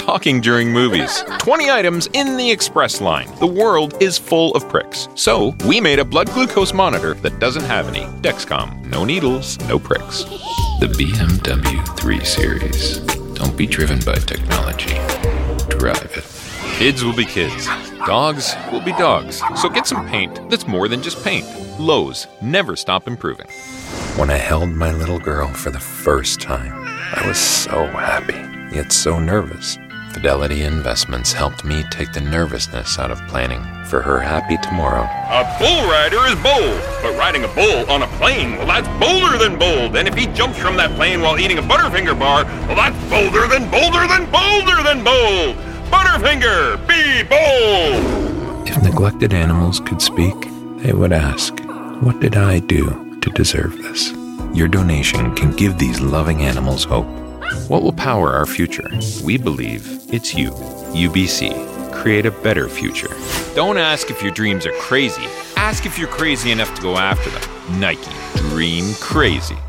talking during movies. 20 items in the express line. The world is full of pricks. So we made a blood glucose monitor that doesn't have any. Dexcom. No needles, no pricks. The BMW 3 Series. Don't be driven by technology. Drive it. Kids will be kids. Dogs will be dogs. So get some paint that's more than just paint. Lowe's. Never stop improving. When I held my little girl for the first time, I was so happy, yet so nervous. Fidelity Investments helped me take the nervousness out of planning for her happy tomorrow. A bull rider is bold, but riding a bull on a plane, well, that's bolder than bold. And if he jumps from that plane while eating a Butterfinger bar, well, that's bolder than bolder than bolder than bold. Butterfinger, be bold! If neglected animals could speak, they would ask, what did I do to deserve this? Your donation can give these loving animals hope. What will power our future? We believe it's you. UBC. Create a better future. Don't ask if your dreams are crazy. Ask if you're crazy enough to go after them. Nike. Dream crazy.